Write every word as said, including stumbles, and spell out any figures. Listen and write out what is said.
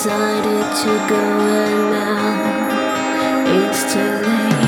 decided to go, and now it's too late.